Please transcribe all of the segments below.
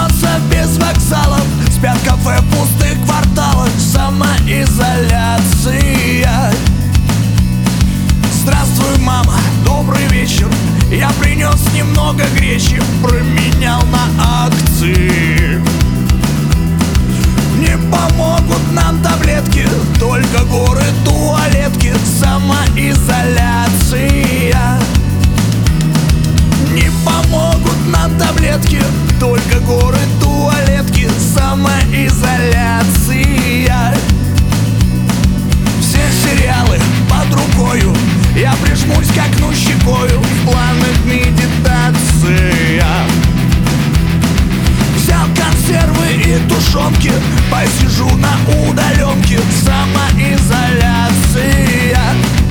мнется без вокзалов, спят кафе в пустых кварталах. Самоизоляция. Здравствуй, мама, добрый вечер. Я принес немного гречи, променял на акции. Не помогут нам таблетки, только горы туалетки. Самоизоляция. Не помогут нам таблетки, только горы туалетки. Самоизоляция. Все сериалы под рукою, я прижмусь к окну щекою, в планах медитация. Взял консервы и тушенки, посижу на удаленке. Самоизоляция.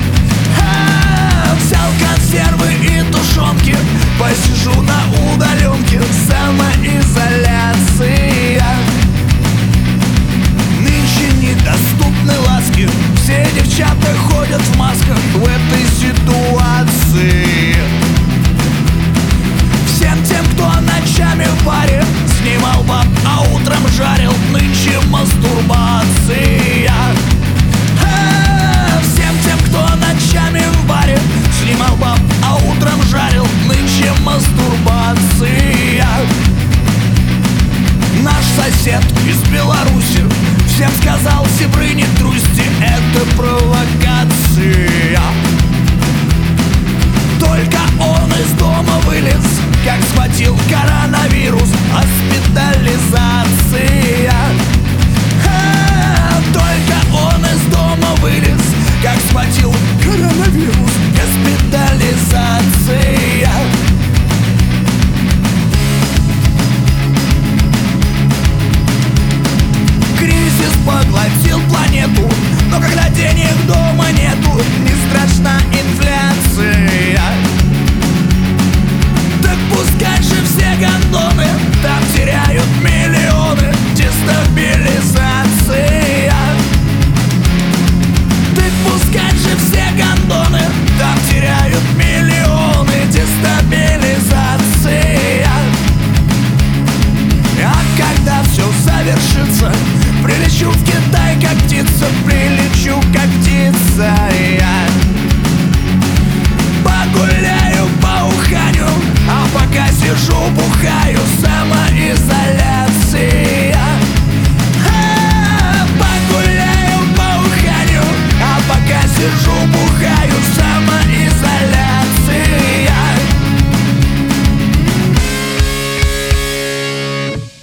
Взял консервы и тушенки, посижу на удаленке. Самоизоляция. Нынче недоступны ласки, все девчата ходят в масках в этой ситуации. Всем тем, кто ночами в баре снимал баб, а утром жарил, нынче мастурбация. Всем тем, кто ночами в баре снимал баб, а утром жарил, нынче мастурбация. Наш сосед из Беларуси всем сказал: сибры, не трусьте, это провокация. Только он из дома вылез, как схватил коронавирус. Госпитализация. Только он из дома вылез, как схватил коронавирус. Госпитализация. Кризис поглотил планету, но когда денег дома нету, не страшна инфляция. Так пускай же все гондоны там теряют миллионы. Дестабилизация. Так пускай же все гондоны там теряют миллионы. Дестабилизация. А когда все завершится, прилечу в Китай как птица, прилечу как птица я. Погуляю по Уханю, а пока сижу бухаю. Самоизоляция. Погуляю по Уханю, а пока сижу бухаю.